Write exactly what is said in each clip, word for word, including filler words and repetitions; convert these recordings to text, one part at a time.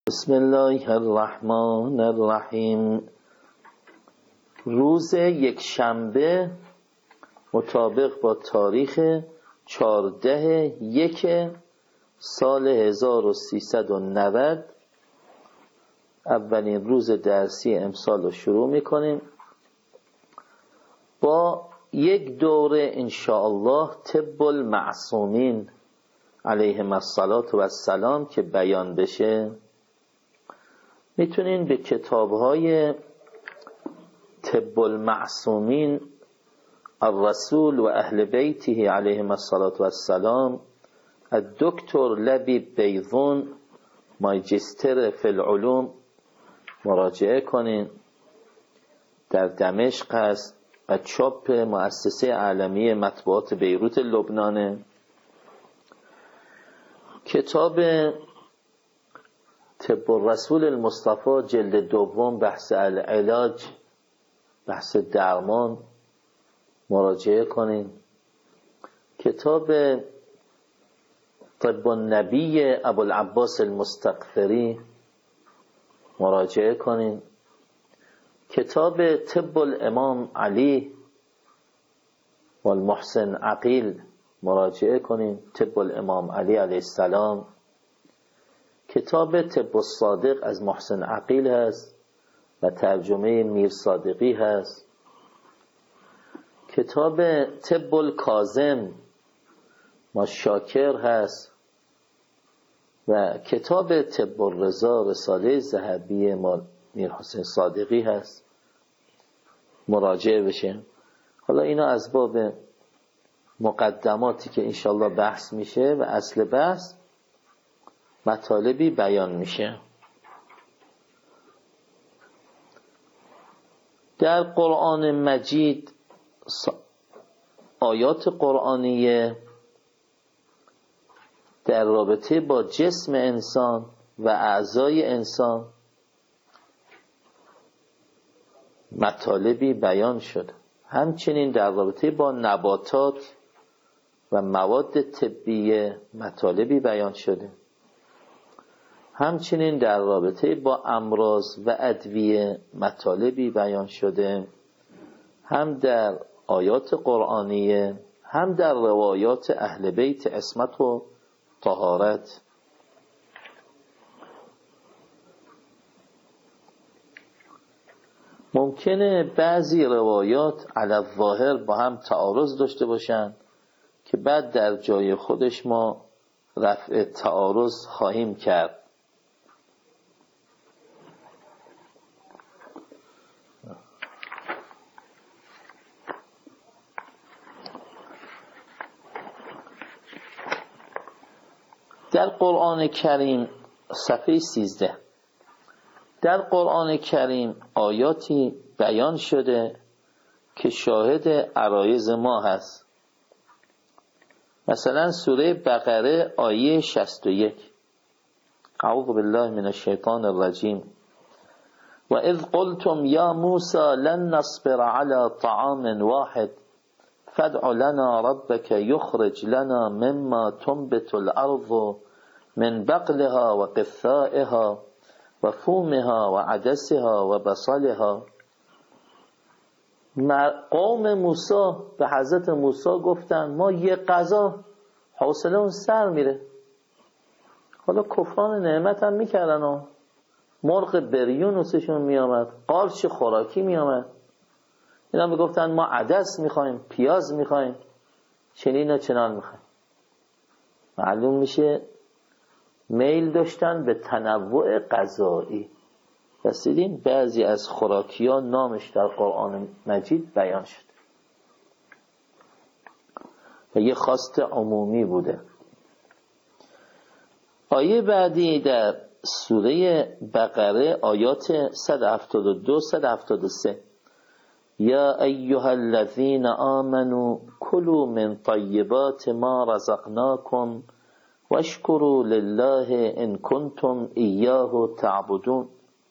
بسم الله الرحمن الرحیم. روز یک شنبه مطابق با تاریخ چهارده یک سال هزار و سیصد و نود اولین روز درسی امسال رو شروع میکنیم با یک دوره انشاءالله طب المعصومین علیهم الصلاة و السلام که بیان بشه. میتونین به کتاب‌های طب المعصومین الرسول و اهل بیته علیهم الصلاة و السلام الدکتر لبیب بیضون ماجستر فی العلوم مراجعه کنین. در دمشق هست و چاپ مؤسسه عالمیه مطبوعات بیروت لبنانه. کتاب طب الرسول المصطفى جلد دوم بحث العلاج، بحث درمان مراجعه کنین. کتاب طب النبی ابوالعباس المستغفری مراجعه کنین. کتاب طب الامام علی والمحسن عقیل مراجعه کنین. طب الامام علی علیه السلام. کتاب طب الصادق از محسن عقیل هست و ترجمه میر صادقی هست. کتاب طب الکاظم ما شاکر هست و کتاب طب الرضا رساله ذهبی ما میر حسین صادقی هست، مراجعه بشه. حالا اینا از باب مقدماتی که انشالله بحث میشه و اصل بحث مطالبی بیان میشه. در قرآن مجید آیات قرآنیه در رابطه با جسم انسان و اعضای انسان مطالبی بیان شده. همچنین در رابطه با نباتات و مواد طبیه مطالبی بیان شده. همچنین در رابطه با امراض و ادویه مطالبی بیان شده، هم در آیات قرآنیه هم در روایات اهل بیت عصمت و طهارت. ممکنه بعضی روایات علی الظاهر با هم تعارض داشته باشن که بعد در جای خودش ما رفع تعارض خواهیم کرد. در قرآن کریم صفحه سیزده در قرآن کریم آیاتی بیان شده که شاهد عرایض ما هست. مثلا سوره بقره آیه شصت و یک اعوذ بالله من الشیطان الرجیم و اذ قلتم یا موسی لن نصبر على طعام واحد فادع لنا ربك يخرج لنا مما تنبت الأرض من بقلها وقثائها وفومها وعدسها وبصلها. قوم موسی به حضرت موسی گفتن ما یه غذا حوصله اون سر میره. حالا کفران نعمت هم میکردن و مرغ بریون واسشون میامد، قارچ خوراکی میامد. اینا میگفتن ما عدس میخوایم، پیاز میخوایم، چنین و چنان میخوایم. معلوم میشه میل داشتن به تنوع غذایی. پس دیدیم بعضی از خوراکی ها نامش در قرآن مجید بیان شد و یه خواست عمومی بوده. آیه بعدی در سوره بقره آیات صد و هفتاد و دو صد و هفتاد و سه یا ایها الذین آمنوا کلوا من طیبات ما رزقناکم واشکروا لله ان کنتم ایاه تعبدون.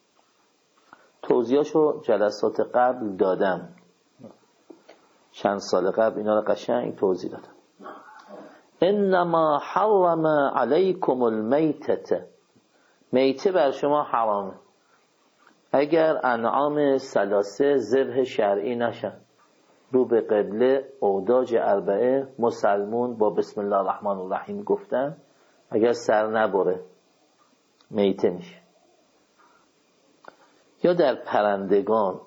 توضیحاشو جلسات قبل دادم، چند سال قبل اینا رو قشنگ توضیح دادم. انما حرم علیکم المیتة میته بر شما حرامه اگر انعام ثلاثه ذبح شرعی نشن، رو به قبله، اوداج اربعه، مسلمون با بسم الله الرحمن الرحیم گفتن، اگر سر نبره میته میشه. یا در پرندگان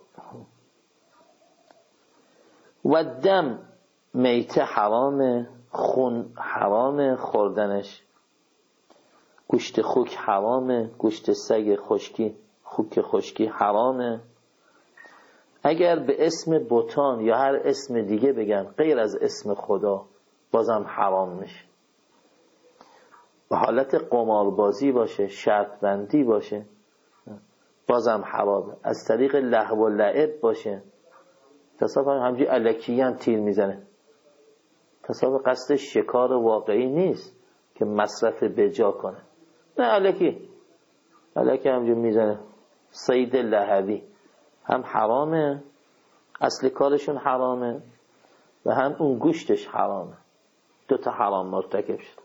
و دم میته حرامه، خون حرامه خوردنش، گوشت خوک حرامه، گوشت سگ خشکی خوک خشکی حرامه. اگر به اسم بتان یا هر اسم دیگه بگن غیر از اسم خدا بازم حرام میشه. به حالت قماربازی باشه، شرط بندی باشه بازم حرامه. از طریق لهو و لعب باشه، تصادف همجوری الکی هم تیر میزنه، تصادف قصدش شکار واقعی نیست که مصرف بجا کنه، نه الکی الکی همجوری میزنه، صید لهوی، هم حرامه، اصل کارشون حرامه و هم اون گوشتش حرامه، دو تا حرام مرتکب شد.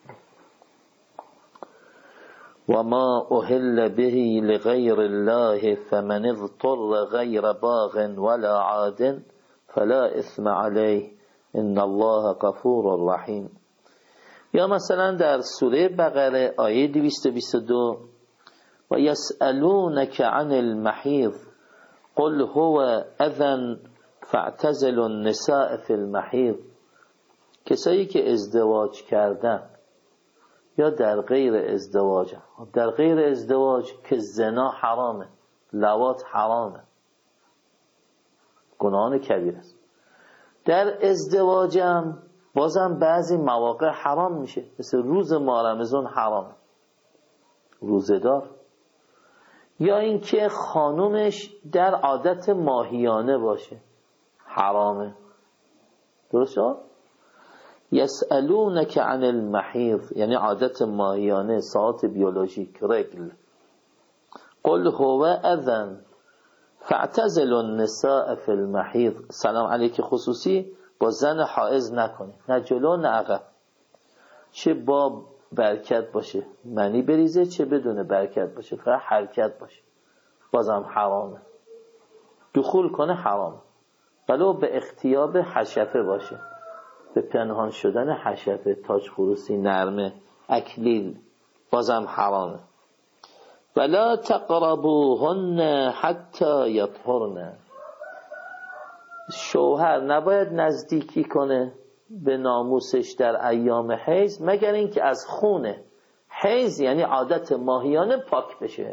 و ما اهل به لغیر الله فمن اضطر غیر باغ ولا عاد فلا اثم علیه ان الله غفور رحیم. یا مثلا در سوره بقره آیه دویست و بیست و دو و یسألونک عن المحیض قل هو اذن فاعتزلوا النساء فی المحیض. کسایی که ازدواج کردن یا در غیر ازدواج، در غیر ازدواج که زنا حرامه، لواط حرامه، گناهان کبیر است. در ازدواجم بازم بعضی مواقع حرام میشه، مثل روز ماه رمضان حرامه، روزدار. یا اینکه خانومش در عادت ماهیانه باشه حرامه. درسته؟ یسألونک عن المحیض یعنی عادت ماهیانه، ساعات بیولوژیک، رگل. قل هو اذن فاعتزلوا النساء فی المحیض. سلام علیک خصوصی با زن حائض نکنی، نه جلو نه عقب، چه با برکت باشه منی بریزه چه بدون برکت باشه، فقط حرکت باشه بازم حرامه. دخول کنه حرامه، ولو به اختیاب حشفه باشه، به پنهان شدن حشفه، تاج خروسی، نرمه، اکلیل بازم حرامه. ولا تقربوهن حتی یطهرن. شوهر نباید نزدیکی کنه به ناموسش در ایام حیض مگر اینکه از خون حیض یعنی عادت ماهیانه پاک بشه.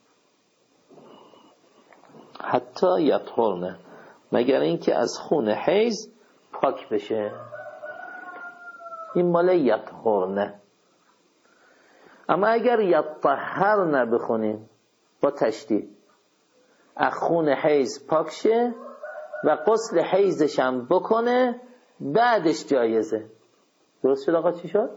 حتی یطهرن، مگر اینکه از خون حیض پاک بشه. این مال یطهرن. اما اگر یطهرن بخونیم با تشدید، از خون حیض پاک شه و غسل حیضش هم بکنه بعدش جایزه. درست شد آقا؟ چی شد؟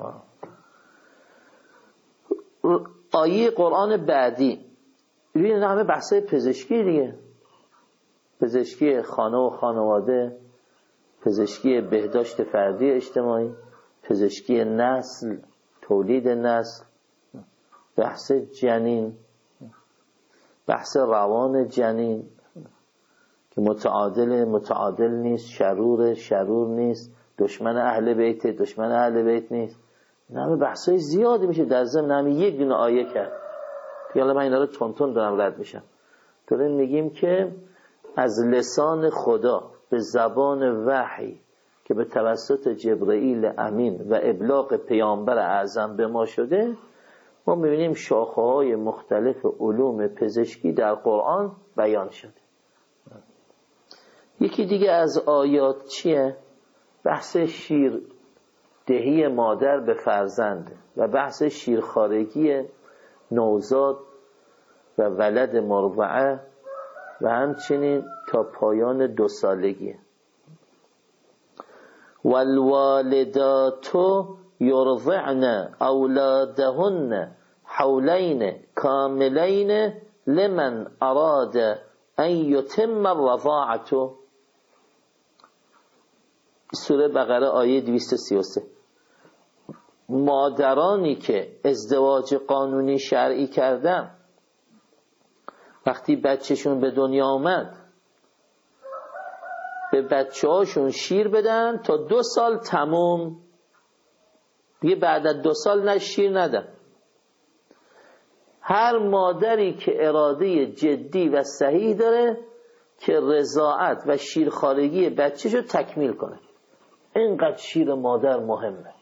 آیه قرآن بعدی ببینید همه بحثای پزشکی دیگه، پزشکی خانه و خانواده، پزشکی بهداشت فردی اجتماعی، پزشکی نسل، تولید نسل، بحث جنین، بحث روان جنین که متعادل متعادل نیست، شرور شرور نیست، دشمن اهل بیت دشمن اهل بیت نیست. این همه بحثای زیادی میشه در ضمن همین یک دونه آیه کرد. یالا من اینا رو تون تون دارم رد میشم. داریم میگیم که از لسان خدا به زبان وحی که به توسط جبرئیل امین و ابلاغ پیامبر اعظم به ما شده، ما میبینیم شاخه‌های مختلف علوم پزشکی در قرآن بیان شده. یکی دیگه از آیات چیه؟ بحث شیر دهی مادر به فرزند و بحث شیرخوارگی نوزاد و ولد مرضعه و همچنین تا پایان دو سالگی. والوالدات یرضعن اولادهن حولین کاملین لمن اراد ان یتم الرضاعة. سوره بقره آیه دویست و سی و سه. مادرانی که ازدواج قانونی شرعی کردن وقتی بچهشون به دنیا آمد به بچه هاشون شیر بدن تا دو سال تموم، دیگه بعد از دو سال نه شیر ندن. هر مادری که اراده جدی و صحیح داره که رضاعت و شیرخوارگی بچه‌شو تکمیل کنه، اینقدر شیر مادر مهمه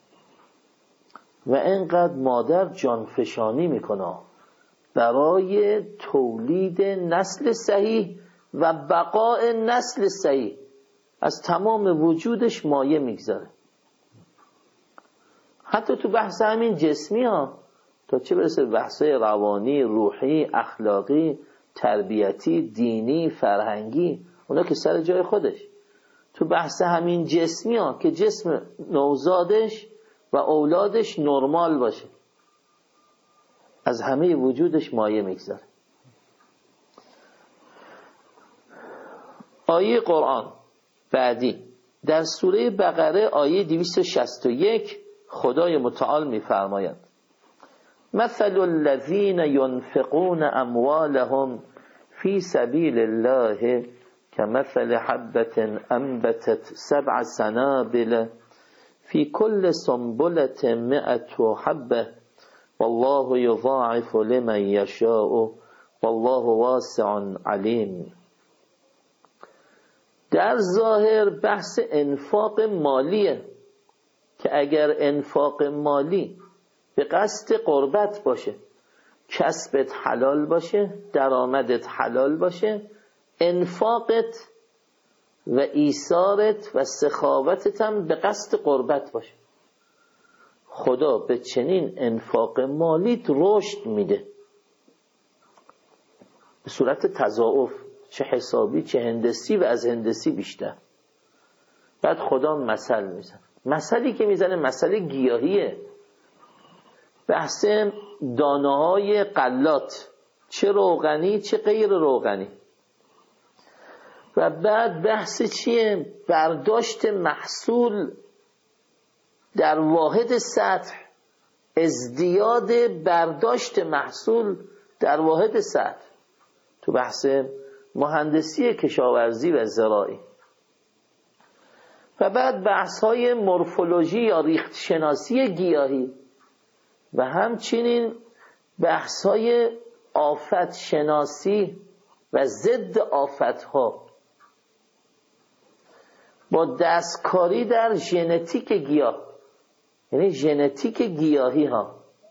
و اینقدر مادر جانفشانی میکنه برای تولید نسل صحیح و بقاء نسل صحیح. از تمام وجودش مایه میگذاره، حتی تو بحث همین جسمی ها، تا چه برسه بحثای روانی، روحی، اخلاقی، تربیتی، دینی، فرهنگی، اونا که سر جای خودش. تو بحث همین جسمی ها که جسم نوزادش و اولادش نرمال باشه، از همه وجودش مایه میگذاره. آیه قرآن بعدی در سوره بقره آیه دویست و شصت و یک خدای متعال میفرماید: مثل الذین ينفقون اموالهم فی سبیل الله كمثل حبة انبتت سبع سنابل فی كل سنبلة مئة حبة والله یضاعف لمن یشاء والله واسع علیم. در ظاهر بحث انفاق مالیه که اگر انفاق مالی به قصد قربت باشه، کسبت حلال باشه، درآمدت حلال باشه، انفاقت و ایثارت و سخاوتت هم به قصد قربت باشه، خدا به چنین انفاق مالیت رشد میده به صورت تضاعف، چه حسابی چه هندسی و از هندسی بیشتر. بعد خدا مثل میزنه، مثلی که میزنه مثل گیاهیه، بحث دانه های غلات، چه روغنی چه غیر روغنی. و بعد بحث چیه؟ برداشت محصول در واحد سطح، ازدیاد برداشت محصول در واحد سطح تو بحث مهندسی کشاورزی و زراعی. و بعد بحث های مورفولوژی یا ریخت شناسی گیاهی و همچنین بحث های آفت شناسی و ضد آفت ها با دستکاری در ژنتیک گیاه، یعنی ژنتیک گیاهی ها.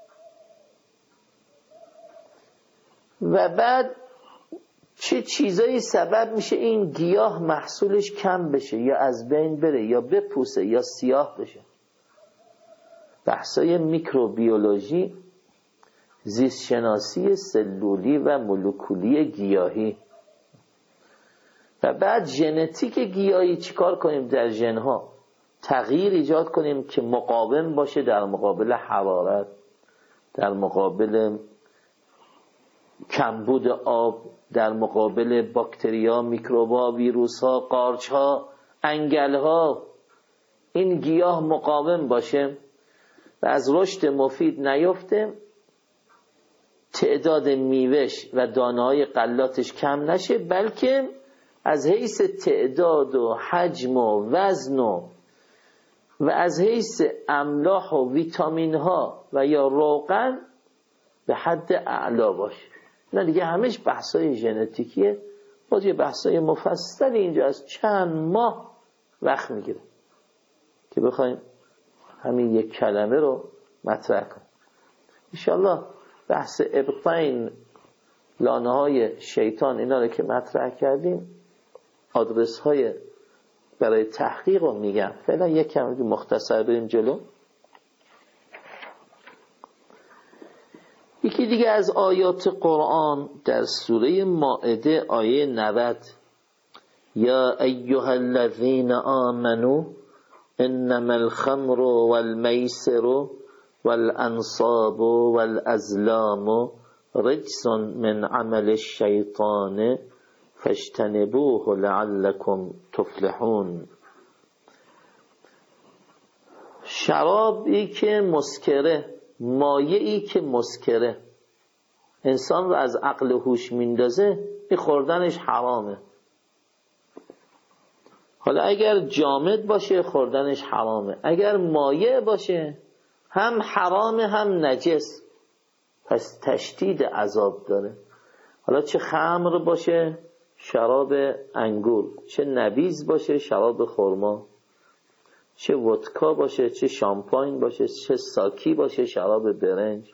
و بعد چه چیزایی سبب میشه این گیاه محصولش کم بشه یا از بین بره یا بپوسه یا سیاه بشه. بحثای میکروبیولوژی، زیست شناسی سلولی و مولکولی گیاهی. و بعد ژنتیک گیاهی چیکار کنیم در ژنها؟ تغییر ایجاد کنیم که مقاوم باشه در مقابل حرارت، در مقابل کمبود آب، در مقابل باکتریا، میکروبا، ویروسها، قارچها، انگلها. این گیاه مقاوم باشه و از رشد مفید نیفته، تعداد میوهش و دانه‌های غلاتش کم نشه، بلکه از حیث تعداد و حجم و وزن و و از حیث املاح و ویتامین ها و یا روغن به حد اعلا باشه. نه دیگه همش بحثای ژنتیکیه، باز یه بحثای مفصلی اینجا از چند ماه وقت میگیره که بخوایم همین یک کلمه رو مطرح کنیم. انشالله بحث ابطین، لانه های شیطان، اینا رو که مطرح کردیم، آدرس های برای تحقیق رو میگم. فعلا یک کم مختصر بریم جلو. یکی دیگه از آیات قرآن در سوره مائده آیه نود: یا ایها الذین آمنوا انما الخمر والمیسر والانصاب والازلام رجس من عمل الشیطان فاجتنبوه لعلكم تفلحون. شرابی که مسکره، مایعی که مسکره، انسان رو از عقل و هوش میندازه، این خوردنش حرامه. حالا اگر جامد باشه خوردنش حرامه، اگر مایع باشه هم حرامه هم نجس، پس تشدید عذاب داره. حالا چه خمر باشه، شراب انگور، چه نبیذ باشه، شراب خرما، چه ودکا باشه، چه شامپاین باشه، چه ساکی باشه، شراب برنج،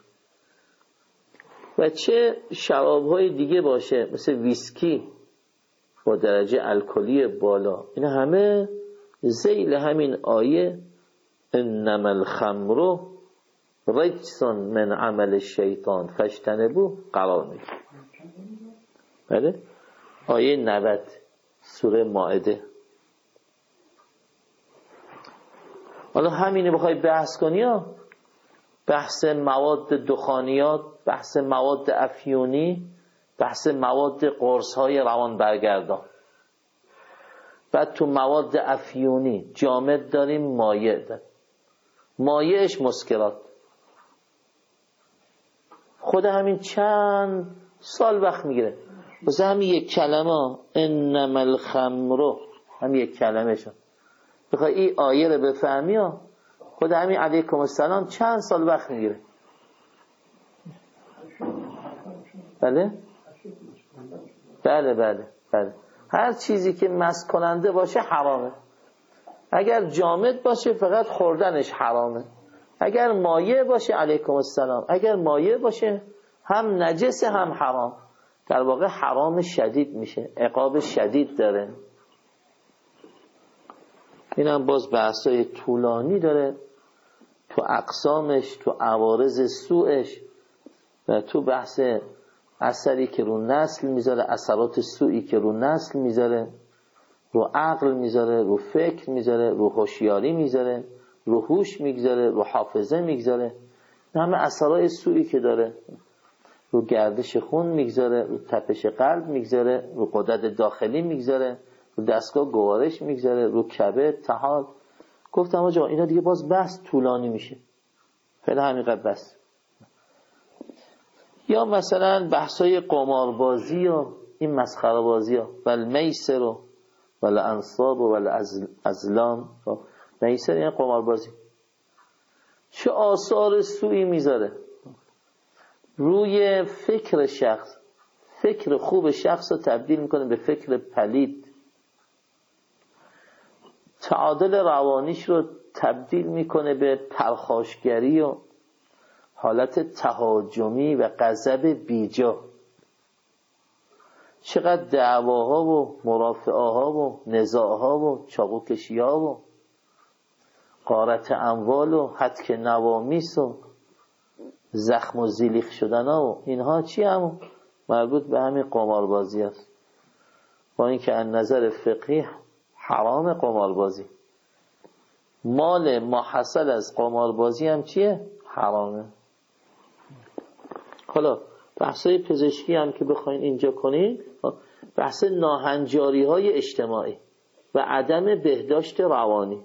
و چه شراب‌های دیگه باشه مثل ویسکی با درجه الکلی بالا. این همه ذیل همین آیه انما الخمر رجس من عمل الشیطان فاجتنبوه قرار میده. بله؟ آیه نود سوره مائده. حالا همینه بخوای بحث کنی ها، بحث مواد دخانیات، بحث مواد افیونی، بحث مواد قرص های روان برگردان. بعد تو مواد افیونی جامد داریم، مایع داریم. مایعش مسکرات. خود همین چند سال وقت میگیره واسه همین یک کلمه انما الخمر، همین یک کلمه شد بخوای این آیه رو بفهمی ها، خود همین علیکم السلام چند سال وقت میگیره. بله بله بله بله هر چیزی که مست کننده باشه حرامه. اگر جامد باشه فقط خوردنش حرامه. اگر مایع باشه علیکم السلام، اگر مایع باشه هم نجس هم حرام. در واقع حرام شدید میشه، عقاب شدید داره. اینم باز بحثای طولانی داره تو اقسامش، تو عوارض سوءش، و تو بحث اثری که رو نسل میذاره، اثرات سوئی که رو نسل میذاره، رو عقل میذاره، رو فکر میذاره، رو هوشیاری میذاره، رو هوش میگذاره، رو حافظه میگذاره. همه اثرات سوئی که داره، رو گردش خون میگذاره، رو تپش قلب میگذاره، رو غدد داخلی میگذاره، رو دستگاه گوارش میگذاره، رو کبد، طحال. گفتم آجا اینا دیگه باز بحث طولانی میشه، فعلا همینقدر بس. یا مثلا بحثای قماربازی و این مسخره بازی ها، والمیسر و والانصاب و والازلام. میسر یعنی قماربازی. چه آثار سوئی میذاره روی فکر شخص. فکر خوب شخص رو تبدیل میکنه به فکر پلید. تعادل روانیش رو تبدیل میکنه به پرخاشگری و حالت تهاجمی و غضب بیجا. چقدر دعواها و مرافعاها و نزاعها و چاقوکشیها و غارت اموال و هتک نوامیس و زخم و زیلیخ شدن ها و اینها چی هم مربوط به همین قماربازی است. با اینکه از نظر فقهی حرام قماربازی، مال ما حصل از قماربازی هم چیه؟ حرامه. حالا بحثای پزشکی هم که بخواین اینجا کنین، بحث ناهنجاری های اجتماعی و عدم بهداشت روانی،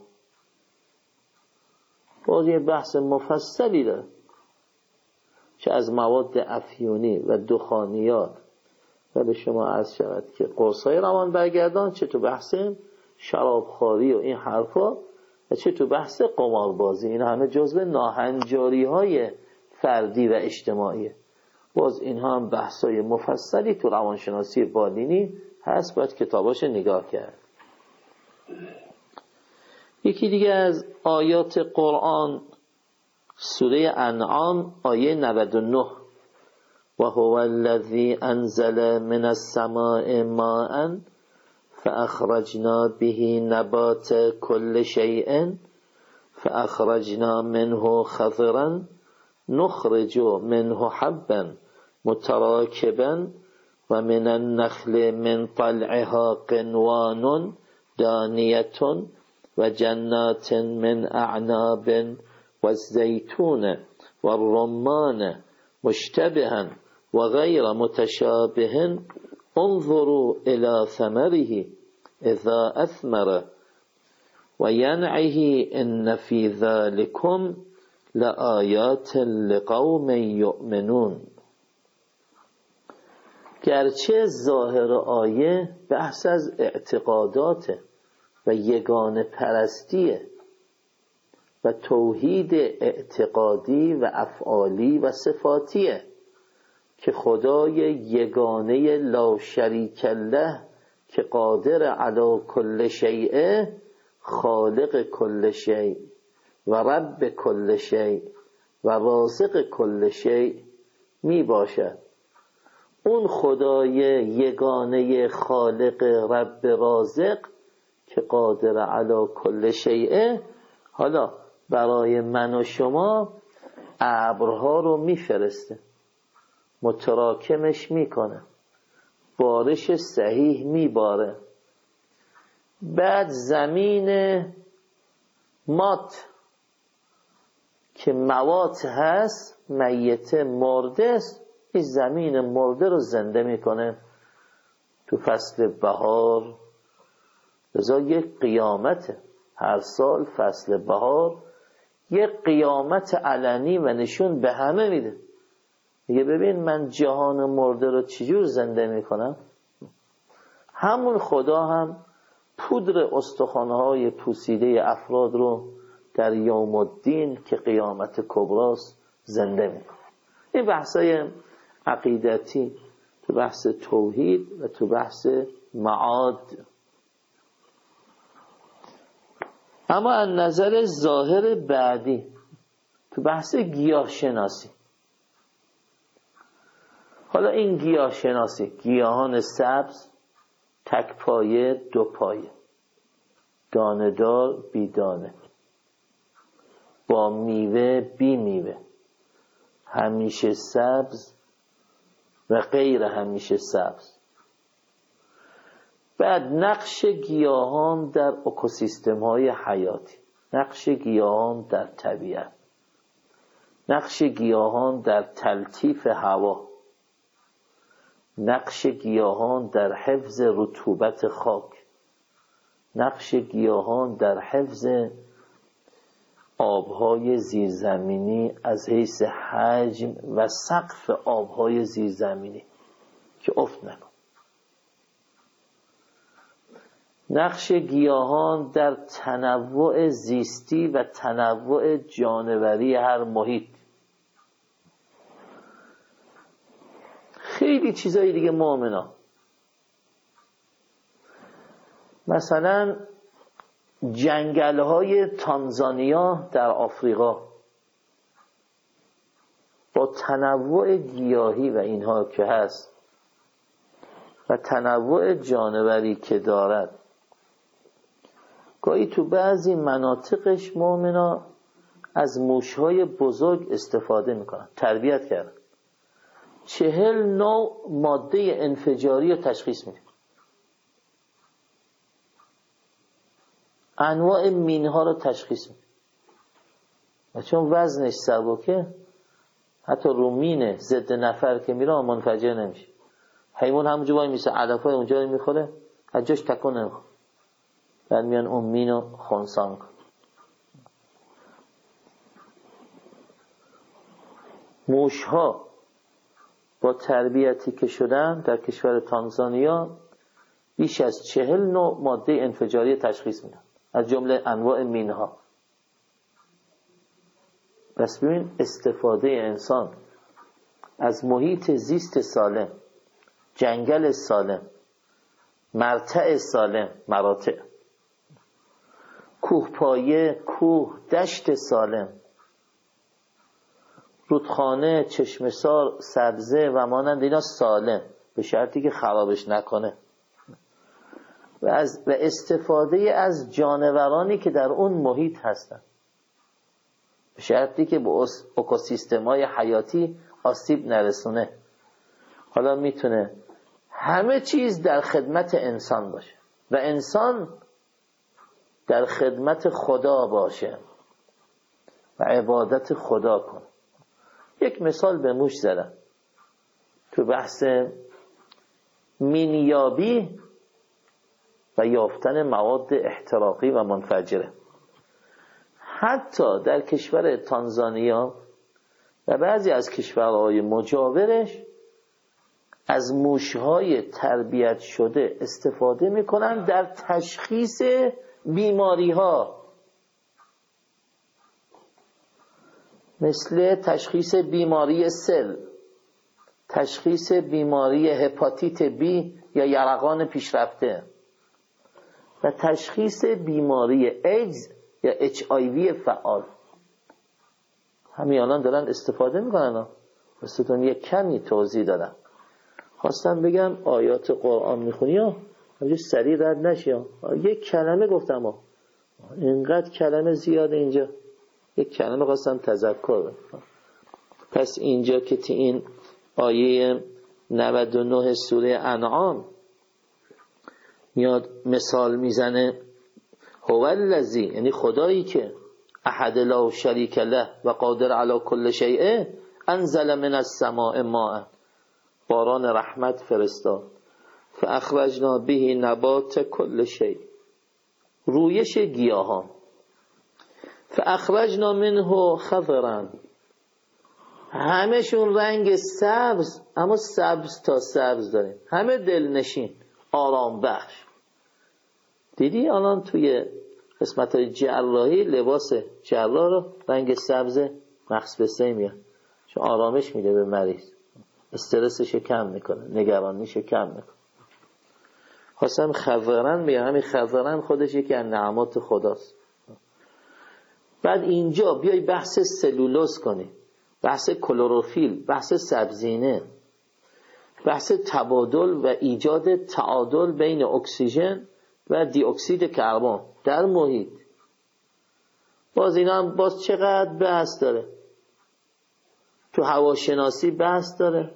باز یه بحث مفصلی داره، چه از مواد افیونی و دخانیات و به شما عرض شود که قرصای روان برگردان، چه تو بحث شرابخواری و این حرفا، و چه تو بحث قماربازی. این همه جزو ناهنجاری های فردی و اجتماعی. باز اینها هم بحثای مفصلی تو روانشناسی بالینی هست، باید کتاباش نگاه کرد. یکی دیگه از آیات قرآن سوره انعام آیه نود و نه، و هو الذی انزل من السماء ماء فاخرجنا به نبات كل شیء فاخرجنا منه خضرا نخرج منه حبا متراکبا و من النخل من طلعها قنوان دانیة و جنات من اعناب و الزیتون و الرمان مشتبها و غیر متشابه. انظروا الى ثمره اذا اثمر و ینعه ان فی ذلکم لآیات لقوم یؤمنون. گرچه ظاهر آیه بحث از اعتقادات و یگانه پرستیه و توحید اعتقادی و افعالی و صفاتیه که خدای یگانه لا شریک له که قادر علی کل شیء، خالق کل شیء و رب کل شیء و رازق کل شیء می باشد. اون خدای یگانه خالق رب رازق که قادر علی کل شیء حالا برای من و شما ابرها رو میفرسته، متراکمش میکنه، بارش صحیح میباره، بعد زمین مات که موات هست، میته مرده است، این زمین مرده رو زنده میکنه تو فصل بهار. لذا یک قیامته هر سال فصل بهار، یک قیامت علنی و نشون به همه میده. میگه ببین من جهان مرده رو چجور زنده میکنم. همون خدا هم پودر استخوان‌های پوسیده افراد رو در یوم الدین که قیامت کبراست زنده میکنه. این بحثای عقیدتی تو بحث توحید و تو بحث معاد. اما از نظر ظاهر بعدی تو بحث گیاه شناسی، حالا این گیاه شناسی، گیاهان سبز، تک پایه، دو پایه، دانه دار، بی دانه، با میوه، بی میوه، همیشه سبز و غیر همیشه سبز. بعد نقش گیاهان در اکوسیستم های حیاتی، نقش گیاهان در طبیعت، نقش گیاهان در تلطیف هوا، نقش گیاهان در حفظ رطوبت خاک، نقش گیاهان در حفظ آبهای زیرزمینی از حیث حجم و سقف آبهای زیرزمینی که افت نکن، نقش گیاهان در تنوع زیستی و تنوع جانوری هر محیط، خیلی چیزایی دیگه مؤمنا. مثلا جنگل‌های تانزانیا در آفریقا با تنوع گیاهی و اینها که هست و تنوع جانوری که دارد، گاهی تو بعضی مناطقش مؤمنا از موشهای بزرگ استفاده میکنن، تربیت کردن، چهل نوع ماده انفجاری رو تشخیص میده، انواع مینها رو تشخیص میده و چون وزنش سبکه حتی رو مین ضد نفر که میره منفجر نمیشه. حیوان همونجا وای میسه، علفای اونجا رو میخوره، از جاش تکون نمیخوره، بعد میان اون مینو خونسا میکنه. موشها با تربیتی که شدن در کشور تانزانیا بیش از چهل نوع ماده انفجاری تشخیص میدن، از جمله انواع مینها. پس ببین استفاده انسان از محیط زیست سالم، جنگل سالم، مرتع سالم، مراتع، کوه پایه، کوه، دشت سالم، رودخانه، چشمسار، سبزه و مانند اینا سالم، به شرطی که خرابش نکنه، و از و استفاده از جانورانی که در اون محیط هستن، به شرطی که به اکوسیستم‌های حیاتی آسیب نرسونه. حالا میتونه همه چیز در خدمت انسان باشه و انسان در خدمت خدا باشه و عبادت خدا کنه. یک مثال به موش زدم تو بحث مینیابی. و یافتن مواد احتراقی و منفجره. حتی در کشور تانزانیا و بعضی از کشورهای مجاورش از موشهای تربیت شده استفاده میکنن در تشخیص بیماری ها، مثل تشخیص بیماری سل، تشخیص بیماری هپاتیت بی یا یرقان پیشرفته و تشخیص بیماری ایدز یا اچ آی وی فعال. همین الان دارن استفاده میکنن. بستون یک کمی توضیح دادم. خواستم بگم آیات قرآن میخونی یا همجور سریع رد نشی ها. یک کلمه گفتم ها. اینقدر کلمه زیاده اینجا. یک کلمه خواستم تذکر بدم. پس اینجا که تی این آیه نود و نه سوره انعام میاد مثال میزنه، هو الذی، یعنی خدایی که احد لا شریک له و قادر علی کل شیء، انزل من السماء ماء، باران رحمت فرستاد، فاخرجنا به نبات کل شیء، رویش گیاهان، فاخرجنا منه خضرا، همشون رنگ سبز، اما سبز تا سبز داریم، همه دلنشین آرام بخش. دیدی الان توی قسمت های جراحی لباس جراح رو رنگ سبز مخص به سه میاد، چون آرامش میده به مریض، استرسش کم میکنه، نگرانیش کم میکنه. خواستم خضرن بگم، همین خضرن خودش یکی از نعمات خداست. بعد اینجا بیای بحث سلولوز کنی، بحث کلروفیل، بحث سبزینه، بحث تبادل و ایجاد تعادل بین اکسیژن و دی اکسید کربن در محیط. باز اینا هم باز چقدر بحث داره. تو هواشناسی بحث داره،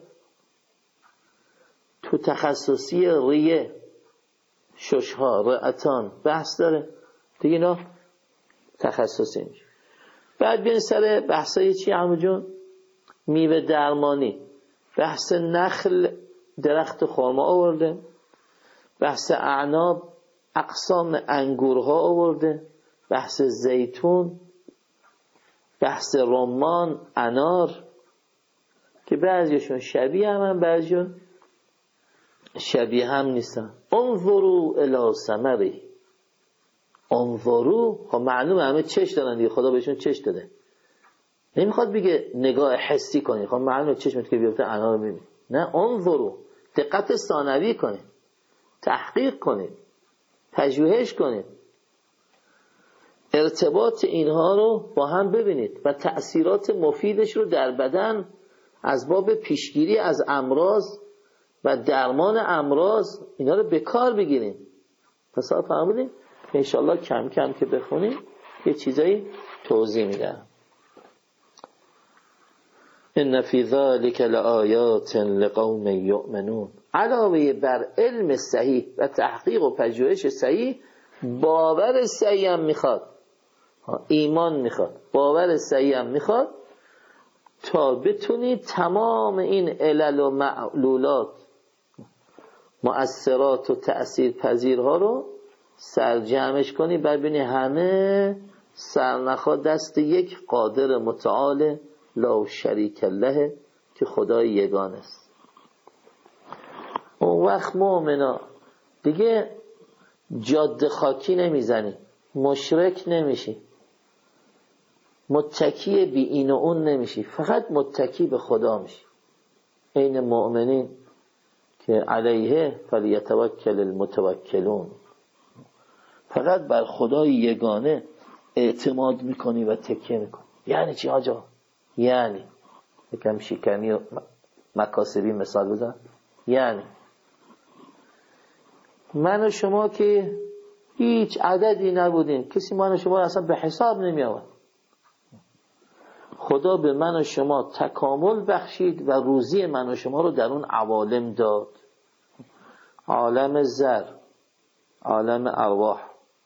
تو تخصصی ریه، ششها، رئتان بحث داره دیگه، اینا تخصصی میشه. بعد بیان سر بحثای چی عمو جون؟ میوه درمانی، بحث نخل، درخت خرما آورده، بحث اعناب، اقسام انگورها آورده، بحث زیتون، بحث رمان، انار، که بعضیشون شبیه هم هم بعضیشون شبیه هم نیستن. انظروا الی ثمره، انظروا، خب معلومه همه چش دارن دیگه، خدا بهشون چش داده، نمیخواد بگه نگاه حسی کنی، خب معلومه چشمت که بیفته انار رو میبینی. نه، انظروا، دقت ثانوی کنید، تحقیق کنید، پژوهش کنید، ارتباط اینها رو با هم ببینید و تأثیرات مفیدش رو در بدن از باب پیشگیری از امراض و درمان امراض اینا رو به کار بگیریم. پس ها فهمیدیم؟ انشالله کم کم که بخونیم یه چیزایی توضیح میدم. ان فی ذلک لآیات لقوم یؤمنون، علاوه بر علم صحیح و تحقیق و پژوهش صحیح، باور صحیح هم میخواد، ایمان میخواد، باور صحیح هم میخواد، تا بتونی تمام این علل و معلولات، مؤثرات و تأثیر پذیرها رو سرجمعش کنی، ببینی همه سرنخا دست یک قادر متعال لا شریک له که خدای یگانه است. اون وقت مؤمنا دیگه جاده خاکی نمیزنی، مشرک نمیشی، متکی بی این و اون نمیشی، فقط متکی به خدا میشی. این مؤمنین که علیه فلیتوکل المتوکلون، فقط بر خدای یگانه اعتماد میکنی و تکیه میکنی. یعنی چی آجا؟ یعنی یکم شکنی و مکاسبی مثال بزن. یعنی من و شما که هیچ عددی نبودیم، کسی من و شما اصلا به حساب نمی آورد، خدا به من و شما تکامل بخشید و روزی من و شما رو در اون عوالم داد، عالم زر، عالم ارواح،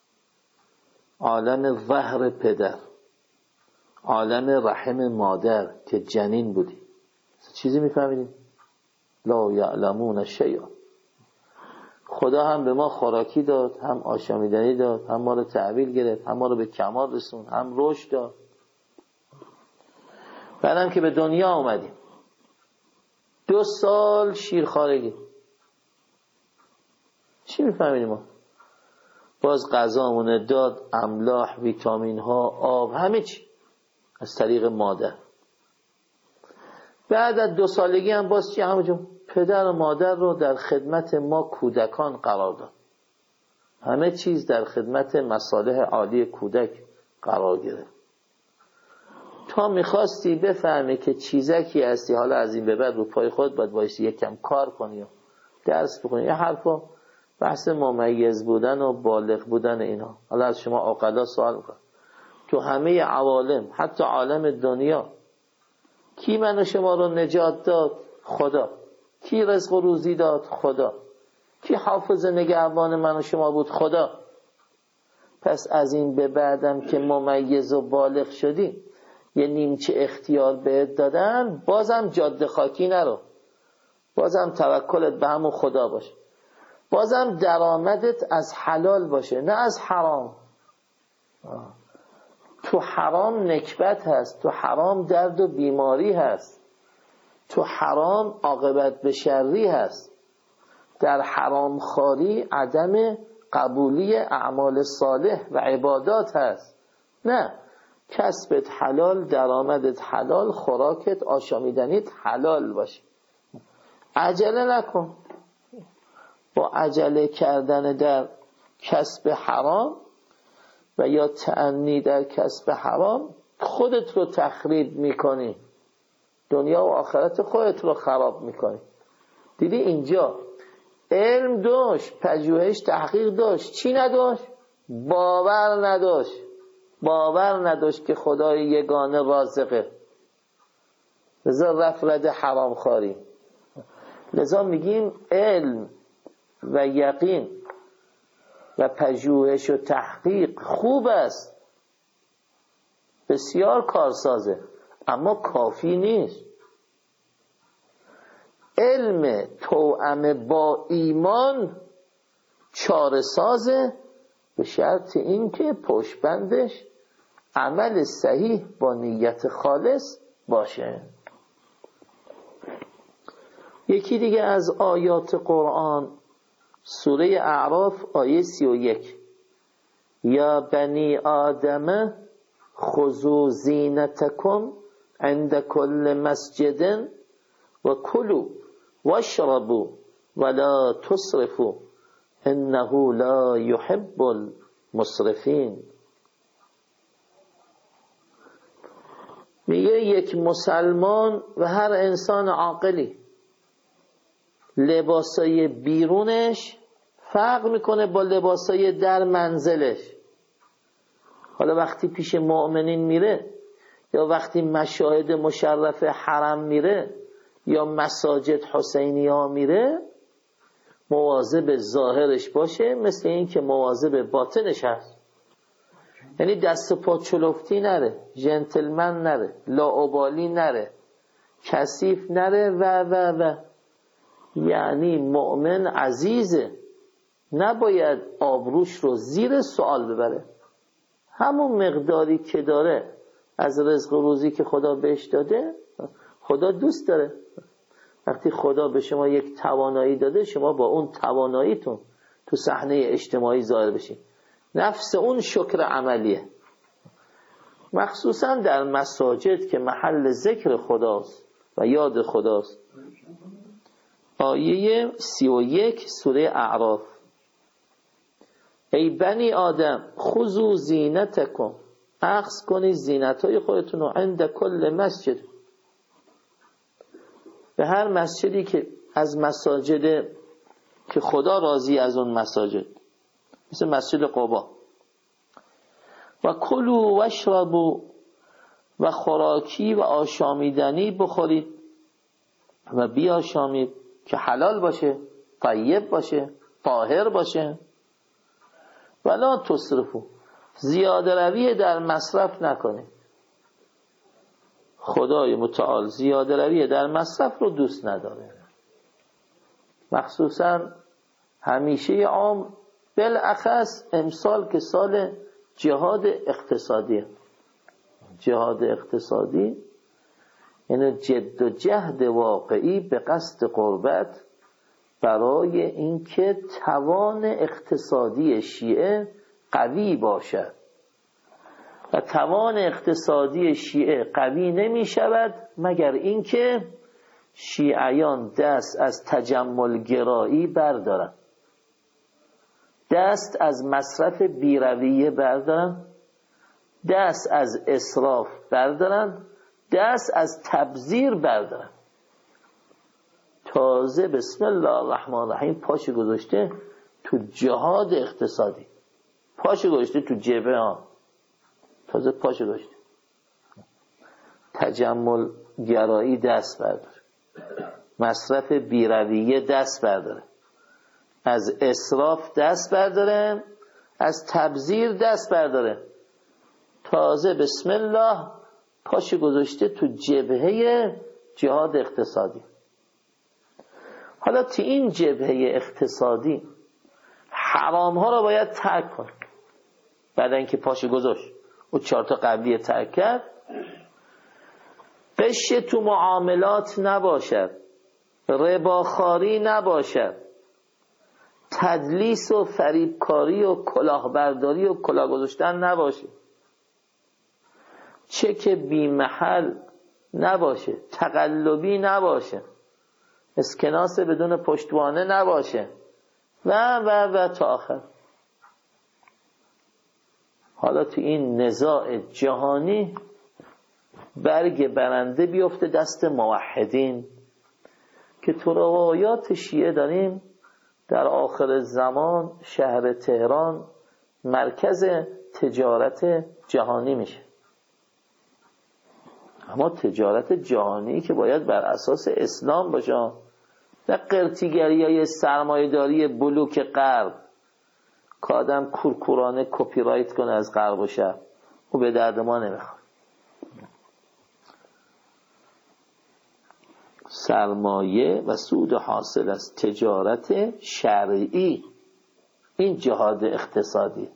عالم ظهر پدر، عالم رحم مادر که جنین بودی. چیزی میفهمیدیم؟ لا یعلمون شیئا. خدا هم به ما خوراکی داد، هم آشامیدنی داد، هم ما رو تحویل گرفت، هم ما رو به کمال رسون، هم رشد داد. بعدم که به دنیا آمدیم دو سال شیرخوارگی، چی میفهمیم ما؟ باز غذامونه داد، املاح، ویتامین ها، آب، همه چی از طریق مادر. بعد از دو سالگی هم باز چی؟ همونجا پدر و مادر رو در خدمت ما کودکان قرار داد. همه چیز در خدمت مصالح عالی کودک قرار گرفت. تا میخواستی بفهمی که چیزکی هستی، حالا از این به بعد رو پای خود باید بایستی یکم کار کنی و درس بخونی، یه حرفا بحث ممیز بودن و بالغ بودن اینا. حالا از شما عقلا سوال میکنم، تو همه عوالم، حتی عالم دنیا، کی من و شما رو نجات داد؟ خدا. کی رزق و روزی داد؟ خدا. کی حافظ نگهبان من و شما بود؟ خدا. پس از این به بعدم که ممیز و بالغ شدی، یه نیمچه اختیار بهت دادن، بازم جاده خاکی نرو، بازم توکلت به همون خدا باشه، بازم درآمدت از حلال باشه نه از حرام. آه. تو حرام نکبت هست، تو حرام درد و بیماری هست، تو حرام عاقبت به شری هست، در حرام خواری عدم قبولی اعمال صالح و عبادات هست. نه، کسبت حلال، درآمدت حلال، خوراکت آشامیدنیت حلال باشه. عجله نکن. با عجله کردن در کسب حرام و یا تأنی در کسب حرام خودت رو تخریب میکنی، دنیا و آخرت خودت رو خراب میکنی. دیدی اینجا علم داشت، پژوهش تحقیق داشت، چی نداشت؟ باور نداشت. باور نداشت که خدای یگانه رازقه، لذا رفت رد حرام خواری. لذا میگیم علم و یقین و پژوهش و تحقیق خوب است، بسیار کارسازه، اما کافی نیست. علم توأم با ایمان چاره سازه، به شرط اینکه پشتبندش عمل صحیح با نیت خالص باشه. یکی دیگه از آیات قرآن سوره اعراف آیه سی و یک، یا بنی آدم خذوا زینتکم عند کل مسجد و کلوا واشربوا ولا تسرفوا انه لا يحب المسرفین. میگه یک مسلمان و هر انسان عاقلی لباسای بیرونش فرق میکنه با لباسای در منزلش. حالا وقتی پیش مؤمنین میره، یا وقتی مشاهد مشرف حرم میره، یا مساجد حسینی ها میره، مواظب ظاهرش باشه، مثل این که مواظب باطنش هست. یعنی دست و پا چلفتی نره، جنتلمن نره، لاابالی نره، کثیف نره و و و یعنی مؤمن عزیزه، نباید آبروش رو زیر سوال ببره. همون مقداری که داره از رزق و روزی که خدا بهش داده، خدا دوست داره. وقتی خدا به شما یک توانایی داده، شما با اون تواناییتون تو صحنه اجتماعی ظاهر بشید. نفس اون شکر عملیه، مخصوصا در مساجد که محل ذکر خداست و یاد خداست. آیه سی و یک سوره اعراف، ای بنی آدم خذوا زینتکم، اخذ کنید زینتهای خودتون رو عند کل مسجد، به هر مسجدی که از مساجد که خدا راضی از اون مساجد، مثل مسجد قبا، و کلوا واشربوا، و خوراکی و آشامیدنی بخورید و بیاشامید که حلال باشه، طیب باشه، طاهر باشه. ولا تسرفوا، زیاده روی در مصرف نکنید. خدای متعال زیاده روی در مصرف رو دوست نداره، مخصوصا همیشه عام، بالاخص امسال که سال جهاد اقتصادی. جهاد اقتصادی یعنی جد و جهد واقعی به قصد قربت برای اینکه توان اقتصادی شیعه قوی باشد و توان اقتصادی شیعه قوی نمی شود مگر اینکه شیعیان دست از تجمل گرایی بردارن، دست از مصرف بیرویه بردارن، دست از اسراف بردارن، دست از تبذیر بردارن. تازه بسم الله الرحمن الرحیم پاش گذاشته تو جهاد اقتصادی، پاش گذاشته تو جبهه ها، تازه پاش گذاشته تجمل گرایی دست برداره، مصرف بیرویه دست برداره، از اسراف دست برداره، از تبذیر دست برداره. تازه بسم الله پاش گذاشته تو جبهه جهاد اقتصادی. حالا تو این جبهه اقتصادی حرام ها رو باید ترک کن. بعد اینکه پاش گذاشت و چهار تا قبلی ترک کرد، غش تو معاملات نباشد، رباخواری نباشد، تدلیس و فریبکاری و کلاهبرداری و کلاه گذاشتن نباشه، چک بی محل نباشه، تقلبی نباشه، اسکناس بدون پشتوانه نباشه و و و تا آخر. حالا تو این نزاع جهانی برگ برنده بیفته دست موحدین که تو روایات شیعه داریم در آخر زمان شهر تهران مرکز تجارت جهانی میشه. اما تجارت جهانی که باید بر اساس اسلام باشه، نه قرتیگری های سرمایه‌داری بلوک غرب که آدم کورکورانه کپی رایت کنه از غرب و شرق، او به درد ما نمیخواد. سرمایه و سود حاصل از تجارت شرعی، این جهاد اقتصادی.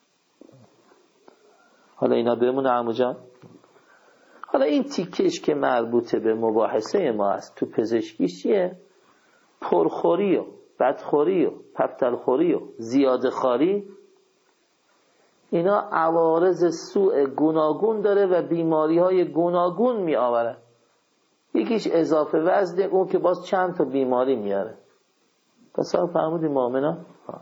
حالا اینا بمونه عمو جان. حالا این تیکش که مربوطه به مباحثه ما است تو پزشکی چیه؟ پرخوری و بدخوری و پفتلخوری و زیادخواری، اینا عوارض سوء گوناگون داره و بیماری های گوناگون می آوره. یکیش اضافه وزنه، اون که باز چند تا بیماری میاره. تصور فرمودید مؤمنا؟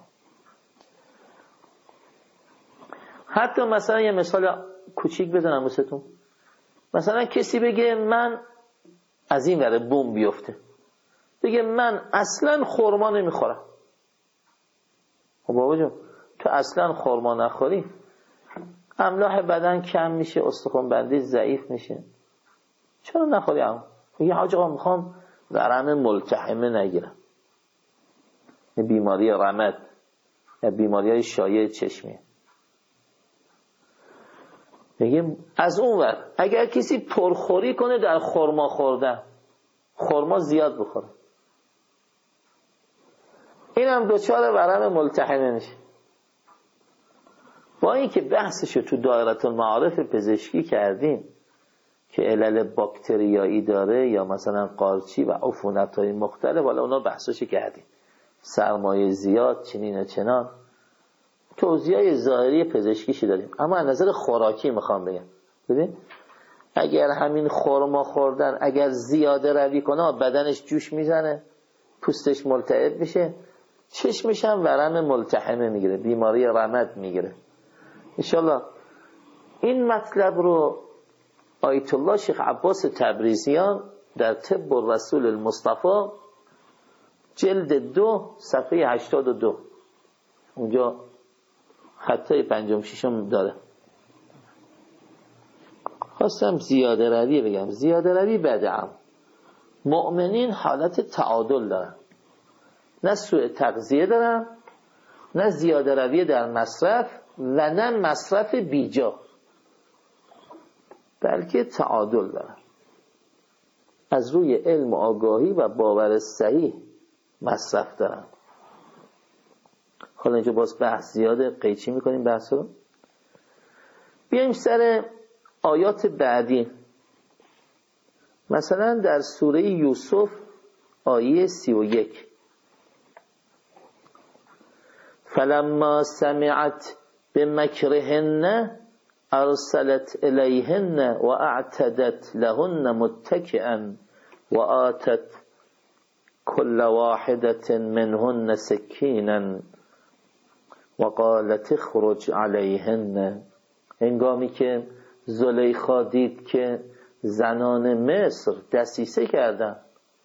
حتی مثلا یه مثال کوچیک بزنم واسهتون. مثلا کسی بگه من از این وره بوم بیفته، بگه من اصلا خرما نمیخورم. خب بابا جون تو اصلا خرما نخوری، املاح بدن کم میشه، استخوان بندی ضعیف میشه، چرا نخوری؟ اما یه حاج آقا میخوام ورم ملتحمه نگیرم، بیماری رمد یا بیماری های شایع چشمی. بگیم از اون ور اگر کسی پرخوری کنه در خرما خوردن، خرما زیاد بخوره، اینم دوچار ورم ملتحمه میشه. با اینکه بحثشو تو دایره المعارف پزشکی کردیم که علل باکتریایی داره یا مثلا قارچی و عفونت‌های مختلف، حالا اونا بحثش کردیم، سرمایه زیاد چنین و چنان، توضیحای ظاهری پزشکیشی داریم. اما از نظر خوراکی میخوام بگم، ببین اگر همین خرما خوردن اگر زیاده روی کنه بدنش جوش میزنه، پوستش ملتهب میشه، چشمش هم ورم ملتحمه میگیره، بیماری رمد میگیره. انشالله این مطلب رو آیت الله شیخ عباس تبریزیان در طب الرسول المصطفى جلد دو صفحه هشتاد و دو اونجا خطای پنجم ششم داره. خواستم زیاده روی بگم، زیاده روی بدعم. مؤمنین حالت تعادل دارن، نه سوء تغذیه دارن، نه زیاده روی در مصرف و نه مصرف بیجا، بلکه تعادل دارن. از روی علم و آگاهی و باور صحیح مصرف دارن. حالا اینجا باز بحث زیاده، قیچی میکنیم بحث رو. بیایم سر آیات بعدی. مثلا در سوره یوسف آیه سی و یک، فلما سمعت بمکرهن ارسلت الیهن و اعتدت لهن متکئا و آتت كل واحدة منهن سکینا و قالت اخرج علیهن. هنگامی که زلیخا دید که زنان مصر دسیسه کردن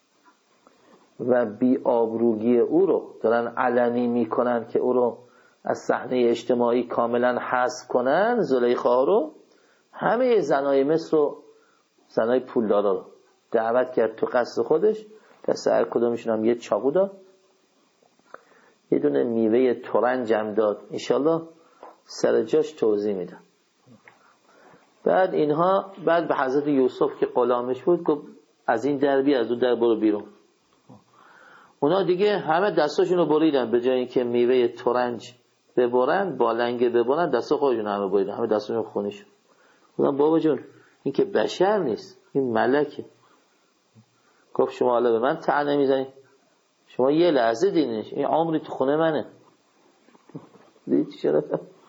و بی آبروگی او رو دارن علنی میکنن که او رو از صحنه اجتماعی کاملا حذف کنن، زلیخا رو، همه زنای مصر رو، زنای پولدارا رو دعوت کرد تو قصر خودش. دست هر کدومشون هم یه چاقو داد، یه دونه میوه ترنج هم داد. انشالله سر جاش توضیح میدم. بعد اینها بعد به حضرت یوسف که غلامش بود گفت از این در بی، از اون در برو بیرون. اونا دیگه همه دستاشون رو بریدن، به جای اینکه میوه ترنج ببرن، بالنگه ببرن، دستا خودشون همه بریدن، همه دستاشون خونی شد. گفتم بابا جون این که بشر نیست، این ملکه. گفت شما حالا به من طعنه میزنید؟ شما یه لحظه دینش، این عمری تو خونه منه. دید چرا؟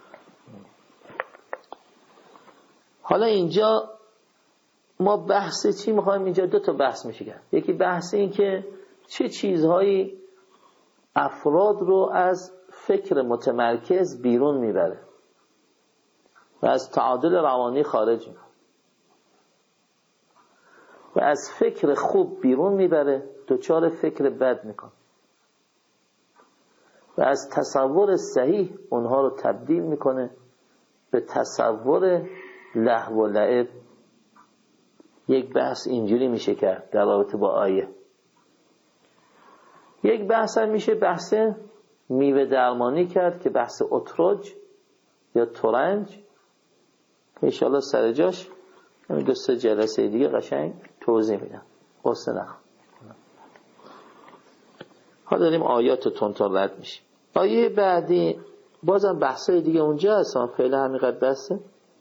حالا اینجا ما بحث چی میخوایم؟ اینجا دو تا بحث میشه کرد. یکی بحث این که چه چیزهایی افراد رو از فکر متمرکز بیرون میبره و از تعادل روانی خارج میکنه و از فکر خوب بیرون میبره، دوچار فکر بد میکنه و از تصور صحیح اونها رو تبدیل میکنه به تصور لهو و لعب. یک بحث اینجوری میشه کرد در رابطه با آیه. یک بحث هم میشه بحث میوه درمانی کرد که بحث اترج یا ترنج، انشاءالله سر جاش همین دو سه جلسه دیگه قشنگ توضیح میدم. قصه نخواه. حالا داریم آیات رو تونتون رد میشیم. آیه بعدی بازم بحثای دیگه اونجا هستن، فعلا همینقدر بسته.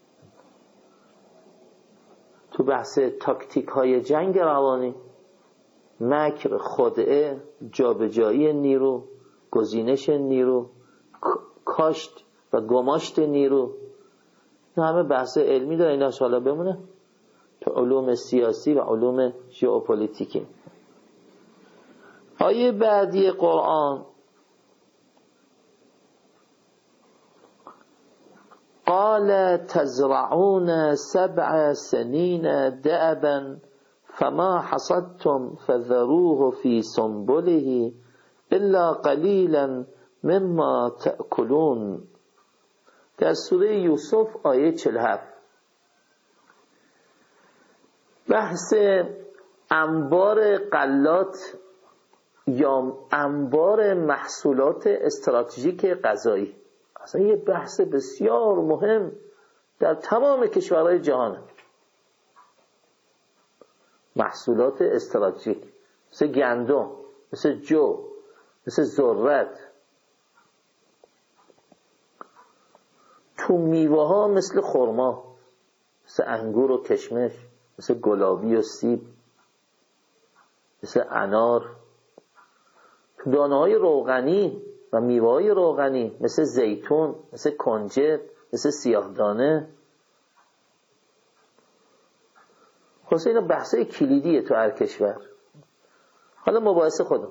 تو بحث تاکتیک های جنگ روانی، مکر، خدعه، جابجایی نیرو، گزینش نیرو، کاشت و گماشت نیرو، این همه بحث علمی داره. اینا حالا بمونه تو علوم سیاسی و علوم ژئوپلیتیکی. آیه بعدی قرآن قال تزرعون سبع سنین دأبا فما حصدتم فذروه في سنبله الا قلیلا مما تأکلون. در سوره یوسف آیه چهل و هفت بحث انبار غلات یا انبار محصولات استراتژیک غذایی. اصلا یه بحث بسیار مهم در تمام کشورهای جهان. محصولات استراتژیک مثل گندم، مثل جو، مثل ذرت. تو میوه ها مثل خرما، مثل انگور و کشمش، مثل گلابی و سیب، مثل انار. تو دانه های روغنی و میوه های روغنی مثل زیتون، مثل کنجد، مثل سیاه دانه. خلاصه اینا بحثای کلیدیه تو هر کشور. حالا مباحث خودم،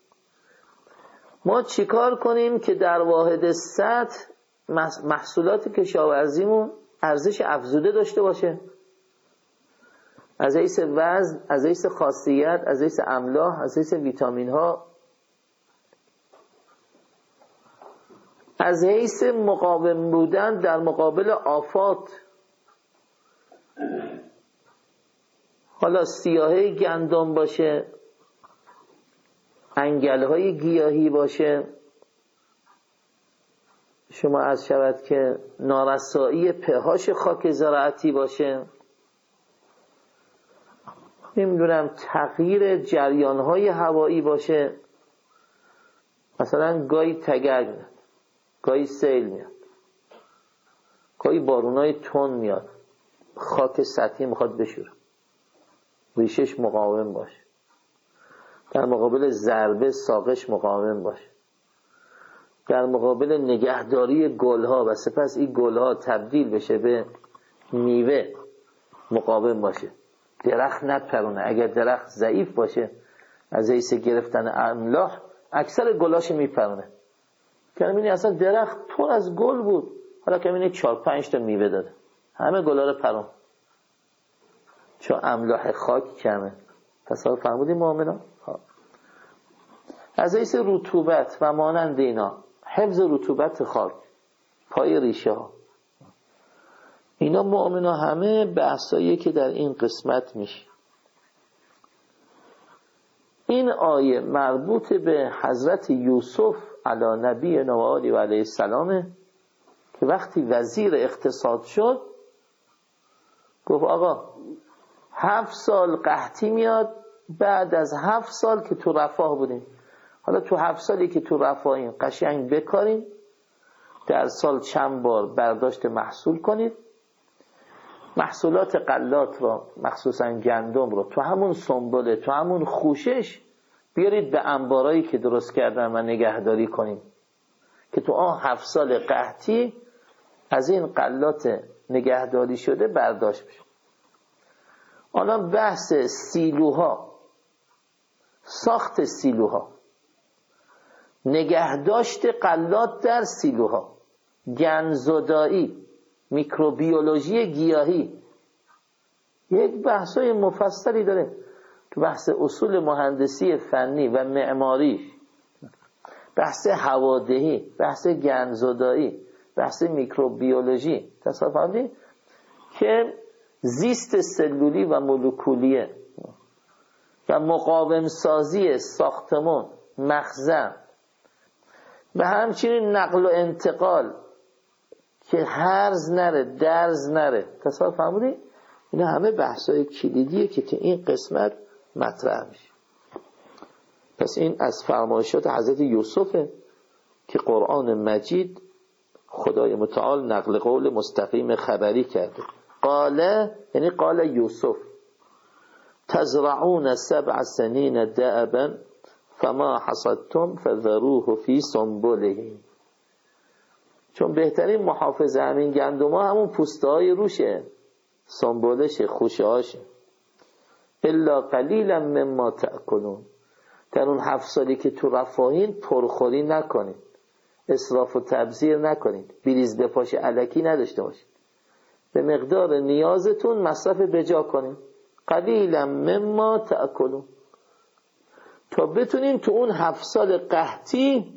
ما چیکار کنیم که در واحد سطح محصولات کشاورزیمون ارزش افزوده داشته باشه، از حیث وزن، از حیث خاصیت، از حیث املاح، از حیث ویتامین ها، از حیث مقاوم بودن در مقابل آفات. حالا سیاهی گندم باشه، انگل‌های گیاهی باشه، شما از شود که نارسایی پهاش خاک زراعتی باشه، نمیدونم تغییر جریان‌های هوایی باشه، مثلا گاهی تگرگ گاهی سیل میاد، گاهی بارونای تون میاد، خاک سطحی میخواد بشوره، ریشش مقاوم باشه، در مقابل ضربه ساقش مقاوم باشه، در مقابل نگهداری گلها و سپس این گلها تبدیل بشه به میوه مقاوم باشه، درخت نپرونه. اگر درخت ضعیف باشه از حیث گرفتن املاح اکثر گلاش میپرونه. که می‌بینی اصلا درخت پر از گل بود، حالا که می‌بینی چهار پنج تا میوه داده، همه گلا رو پرون، چون املاح خاک کمه. تصور فرمودیم مؤمنان؟ از حیث رطوبت و مانند اینا، حفظ رطوبت خاک، پای ریشه ها، اینا مؤمنان همه بحثایی که در این قسمت میشه. این آیه مربوط به حضرت یوسف علی نبی و آله و علیه السلام که وقتی وزیر اقتصاد شد گفت آقا هفت سال قحطی میاد، بعد از هفت سال که تو رفاه بودیم، حالا تو هفت سالی که تو رفاهیم قشنگ بکاریم، در سال چند بار برداشت محصول کنید، محصولات غلات را مخصوصا گندم رو تو همون سنبله تو همون خوشش بیارید به انبارایی که درست کردن و نگهداری کنیم که تو آن هفت سال قحطی از این غلات نگهداری شده برداشت بشه. الان بحث سیلوها، ساخت سیلوها، نگهداشت غلات در سیلوها، گندزدایی، میکروبیولوژی گیاهی، یک بحثای مفصلی داره تو بحث اصول مهندسی فنی و معماری، بحث هوادهی، بحث گندزدایی، بحث میکروبیولوژی. تصور فرمودید که زیست سلولی و مولکولیه و مقاوم سازی ساختمان، مخزن و همچنین نقل و انتقال که هرز نره، درز نره. تصور فرمودید؟ اینا همه بحثای کلیدیه که تو این قسمت مطرح میشه. پس این از فرمایشات حضرت یوسفه که قرآن مجید خدای متعال نقل قول مستقیم خبری کرده. قال یعنی قال یوسف تزرعون سبع سنین دأبا فما حصدتم فذروه فی سنبله. چون بهترین محافظه همین گندم ها همون پوسته های روشه، سنبولشه، خوشه هاشه. الا قلیلا مما تأکلون. در اون هفت سالی که تو رفاهین پرخوری نکنید، اسراف و تبذیر نکنید، بریز بپاش الکی نداشته باشید، به مقدار نیازتون مصرف بجا کنید. قلیلا مما تأکلون، تا بتونین تو اون هفت سال قحطی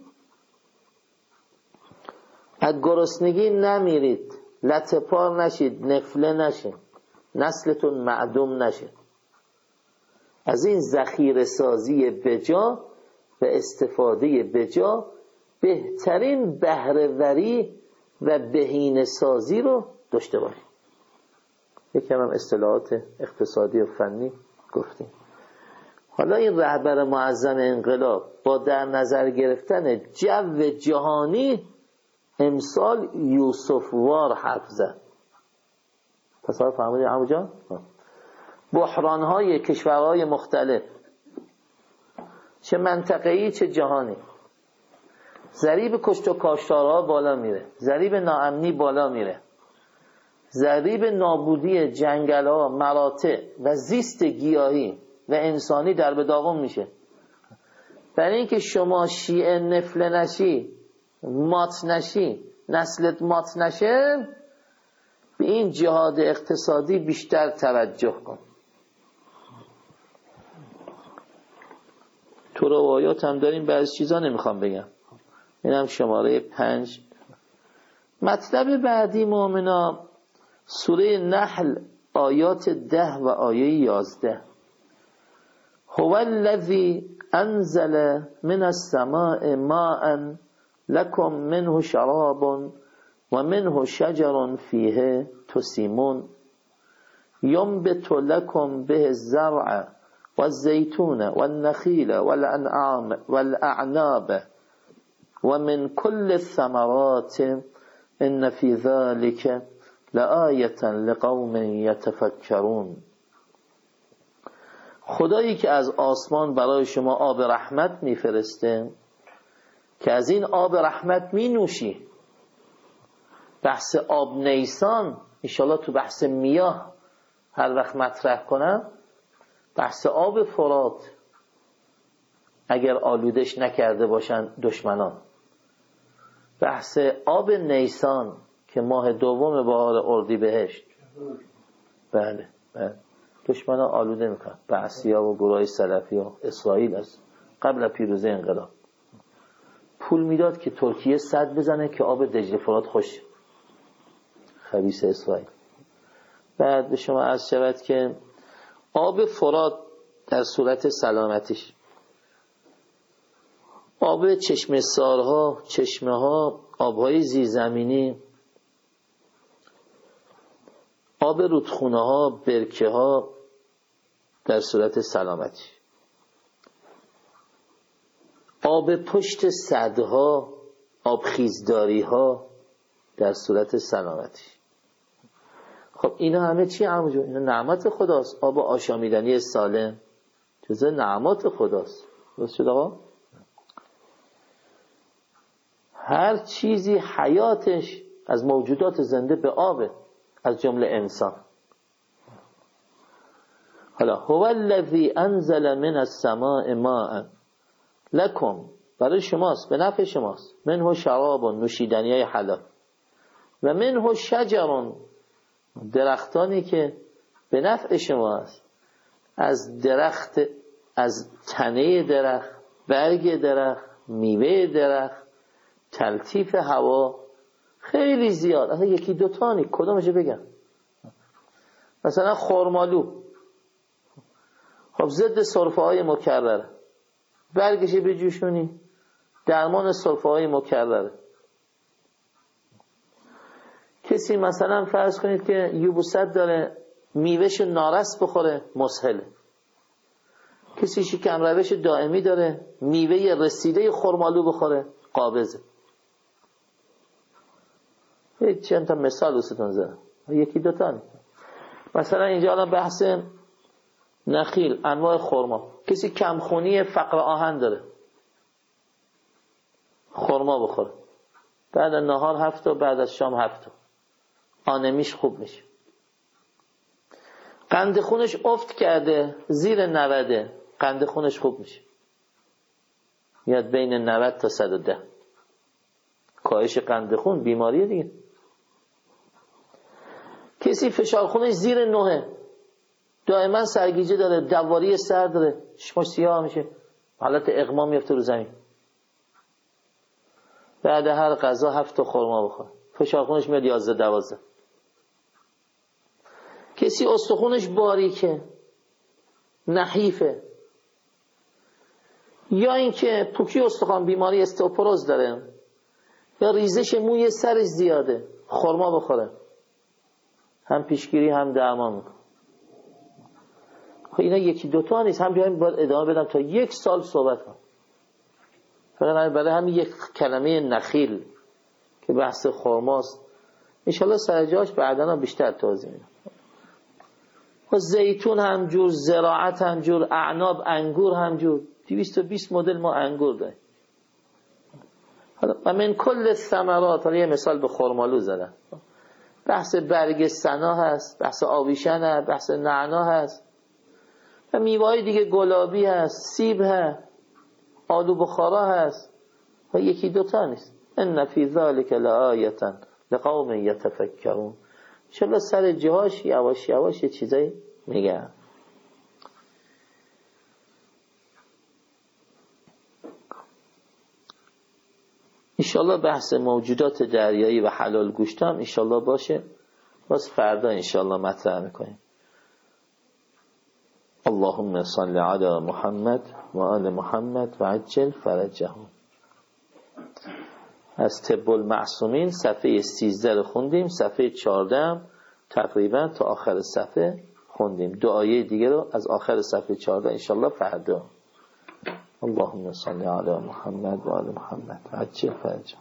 از گرسنگی نمیرید، لطه‌پار نشید، نفله نشید، نسلتون معدوم نشید. از این ذخیره سازی بجا و استفاده بجا بهترین بهره وری و بهینه سازی رو داشته باشید. یکم هم اصطلاحات اقتصادی و فنی گفتیم. حالا این رهبر معظم انقلاب با در نظر گرفتن جو جهانی امسال یوسفوار حرف زد. تصور فهمیدید عمو جان؟ بحران‌های کشورهای مختلف، چه منطقه‌ای چه جهانی، ضریب کشت و کاشتارها بالا میره، ضریب ناامنی بالا میره، ضریب نابودی جنگل‌ها، مراتع و زیست گیاهی و انسانی در به داغون میشه. برای اینکه شما شیعه نفله نشی، مات نشی، نسلت مات نشه، به این جهاد اقتصادی بیشتر توجه کن. تو روایات هم داریم، بعضی چیزا نمیخوام بگم. اینم شماره پنج. مطلب بعدی مؤمنا سوره نحل آیات ده و آیه یازده. هو الذی انزل من السماء ماء لکم منه شراب و منه شجر فیه تسیمون ینبت لکم به الزرع والزیتون والنخیل والانعام والاعناب و من کل الثمرات ان فی ذلک لآیة لقوم یتفکرون. خدایی که از آسمان برای شما آب رحمت میفرسته که از این آب رحمت می نوشی. بحث آب نیسان انشالله تو بحث میاه هر وقت مطرح کنم، بحث آب فرات اگر آلودش نکرده باشن دشمنان، بحث آب نیسان که ماه دوم بهار اردیبهشت، بله بله دشمنان آلوده میکنن، بعثی‌ها و گروه سلفی و اسرائیل است قبل پیروزی انقلاب پول میداد که ترکیه سد بزنه که آب دجله فرات خوش، خبیث اسرائیل. بعد به شما عرض شود که آب فرات در صورت سلامتیش، آب چشمه سارها، چشمه ها، آبهای زیرزمینی، آب رودخونه ها، برکه ها در صورت سلامتی، آب پشت سدها، آب خیزداری ها در صورت سلامتی. خب اینا همه چی همونجور؟ اینا نعمت خداست. آب آشامیدنی سالم جزء نعمت خداست. درست شد آقا؟ هر چیزی حیاتش از موجودات زنده به آبه، از جمله انسان. حالا هو الذی انزل من السماء ماء لکم، برای شماست، به نفع شماست، منه شراب، نوشیدنی حلال، و منه شجر، درختانی که به نفع شماست، از درخت، از تنه درخت، برگ درخت، میوه درخت، تلطیف هوا، خیلی زیاد. اصلا یکی دوتانی کدومشو بگم؟ مثلا خرمالو، خب ضد سرفه های مکرره، برگش بجوشونی درمان سرفه های مکرره. کسی مثلا فرض کنید که یبوست داره، میوهش نارس بخوره مسهله. کسی شکم روش دائمی داره، میوه رسیده خرمالو بخوره قابضه. چند تا مثال دوستتون زدم، یکی دوتا نیست. مثلا اینجا الان بحث نخیل، انواع خرما. کسی کمخونی فقر آهن داره، خرما بخوره، بعد از نهار هفت و بعد از شام هفت، آنمیش خوب میشه. قند خونش افت کرده زیر نود، قند خونش خوب میشه، میاد بین نود تا صد و ده. کاهش قند خون بیماریه دیگه. کسی فشار خونش زیر نه، دائما سرگیجه داره، دواری سر داره، چشمش سیاه میشه، حالت اغما میفته رو زمین، بعد هر غذا هفت تا خرما بخوره، فشار خونش میاد یازده دوازده. کسی استخونش باریکه، نحیفه، یا اینکه پوکی استخوان، بیماری استئوپروز داره، یا ریزش موی سرش زیاده، خرما بخوره، هم پیشگیری هم درمان میکنه. خب اینا یکی دوتا نیست، هم بیایم باید ادامه بدم تا یک سال صحبت کنم. فقط برای همین یک کلمه نخیل که بحث خرماست، انشالله سر جاش بعداً بیشتر توضیح میدم. و زیتون همجور، زراعت همجور، اعناب، انگور همجور، دویست و بیست مدل ما انگور داریم. حالا و من کل الثمرات، حالا یه مثال به خرمالو زدم. بحث برگ سنا هست، بحث آویشن هست، بحث نعنا هست، و میوه‌های دیگه گلابی هست، سیب هست، آلو بخارا هست، و یکی دوتا نیست. ان فی ذلک لآیة لقوم یتفکرون. انشالله سر جهاش یواش یواش یه چیزایی میگم. انشالله بحث موجودات دریایی و حلال گوشت هم انشالله باشه، باز فردا انشالله مطرح میکنیم. اللهم صل علی محمد و آل محمد و عجل فرجهم. از طب المعصومین صفحه سیزده رو خوندیم، صفحه چهارده هم تقریبا تا آخر صفحه خوندیم. دو آیه دیگه رو از آخر صفحه چهارده انشالله فردا. اللهم صل علی محمد و آل محمد. عجل فرجا.